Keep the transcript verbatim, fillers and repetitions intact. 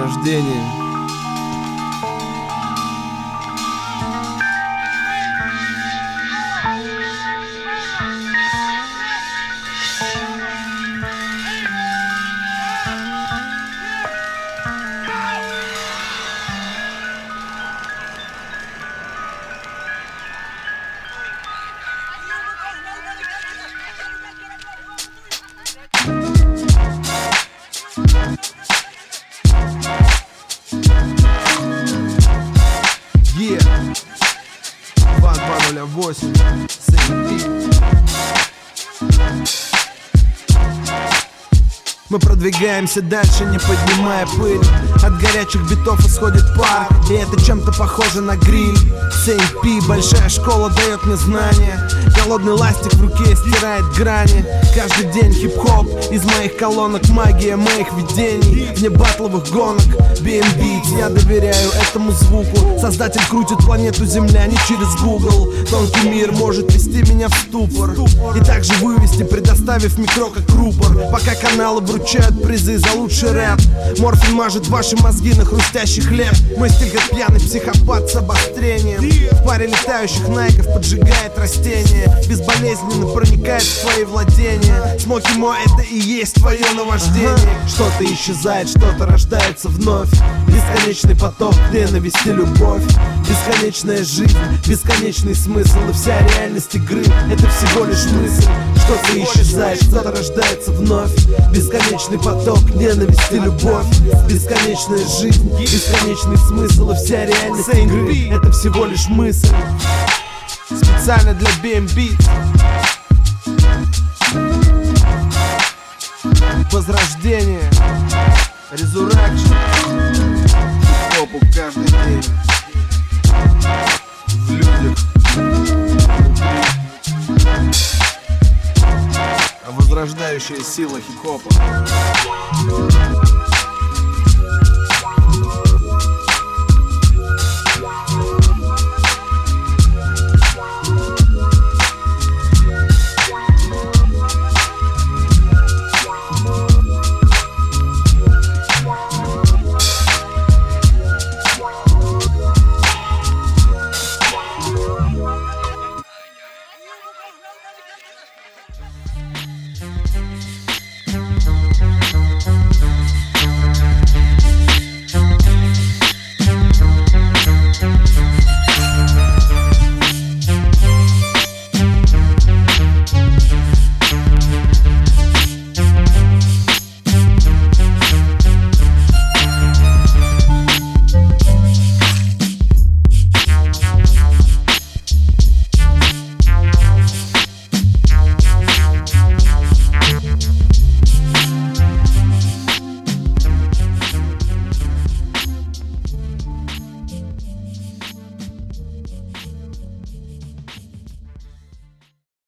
Возрождение. Yeah. два два ноль восемь. Мы продвигаемся дальше, не поднимая пыль. От горячих битов исходит пар, и это чем-то похоже на гриль. си эм пи, большая школа, дает мне знания. Голодный ластик в руке стирает грани. Каждый день хип-хоп, из моих колонок магия моих видений. Вне батловых гонок, би эм би, я доверяю этому звуку. Создатель крутит планету Земля не через Google. Тонкий мир может вести меня в ступор и также вывести, предоставив микро как рупор. Пока каналы вручают призы за лучший рэп, морфин мажет ваши мозги на хрустящий хлеб. Мой стиль как пьяный психопат с обострением. В паре летающих найков поджигает растения, безболезненно проникает в твои владения. Смоки мой, это и есть твое наваждение. Что-то исчезает, что-то рождается вновь. Бесконечный поток ненависти, любовь. Бесконечная жизнь, бесконечный смысл. И вся реальность игры — это всего лишь мысль. Что-то исчезает, что-то рождается вновь. Бесконечный поток ненависти, любовь. Бесконечная жизнь, бесконечный смысл. И вся реальность игры — это всего лишь мысль. Специально для би эм би. Возрождение. Resurrection. Хип-хопу каждый день. В людях. А возрождающая сила хип-хопа.